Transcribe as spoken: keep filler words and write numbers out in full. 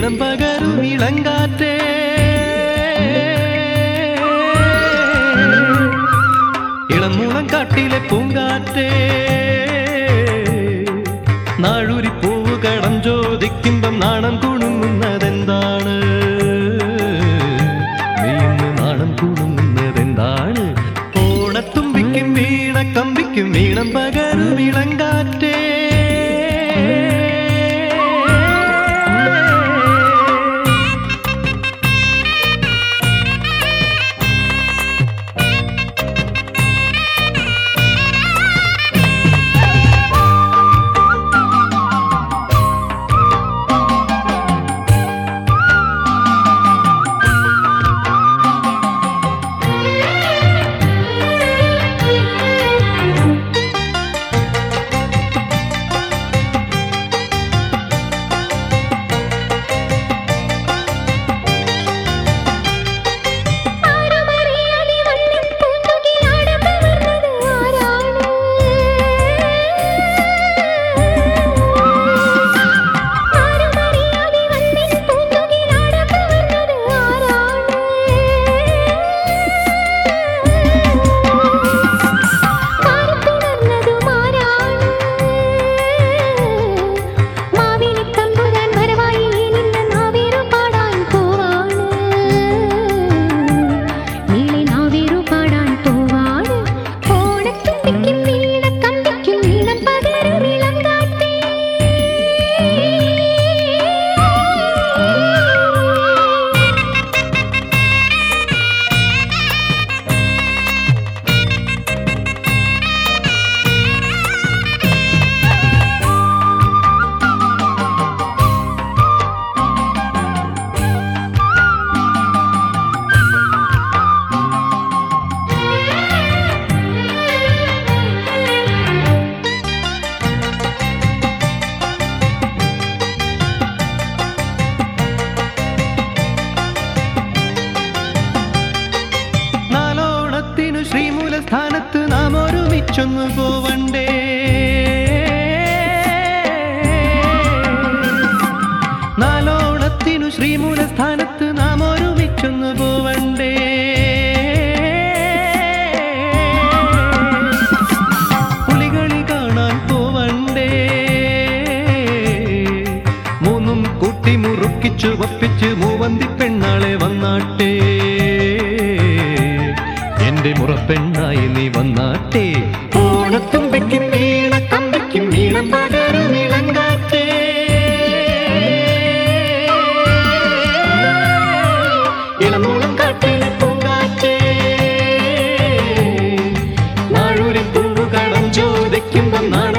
ഈണം പകരും ഇളങ്കാറ്റേ ഇളമൂളം കാട്ടിലെ പൂങ്കാറ്റേ നാഴൂരി പൂവ് കടം ചോദിക്കുമ്പം നാണം കുണുങ്ങുന്നതെന്താണ് നീന്ന് നാണം കുണുങ്ങുന്നതെന്താണ് ഓണത്തുമ്പിക്കും വീണ കമ്പിക്കും വീണം പകരും ഇളങ്കാറ്റേ ശ്രീമൂലസ്ഥാനത്ത് നാം ഒരുമിച്ചൊന്നു പോവണ്ടേ നാലോണത്തിനു ശ്രീമൂലസ്ഥാനത്ത് നാം ഒരുമിച്ചൊന്നു പോവണ്ടേ പുലികളി കാണാൻ പോവണ്ടേ മൂന്നും കൂട്ടി മുറുക്കിച്ചു വപ്പിച്ച് മൂവന്തി പെണ്ണാളെ വന്നാട്ടെ മുറപ്പെണ്ണായി നീ വന്നാട്ടെ ഓണത്തുമ്പിക്കും വീണ കമ്പിക്കും വീണം പകരും ഇളങ്കാറ്റേ ഇളമൂളം കാട്ടിലെ പൂങ്കാറ്റേ നാഴൂരി പൂവ് കടം ചോദിക്കുമ്പം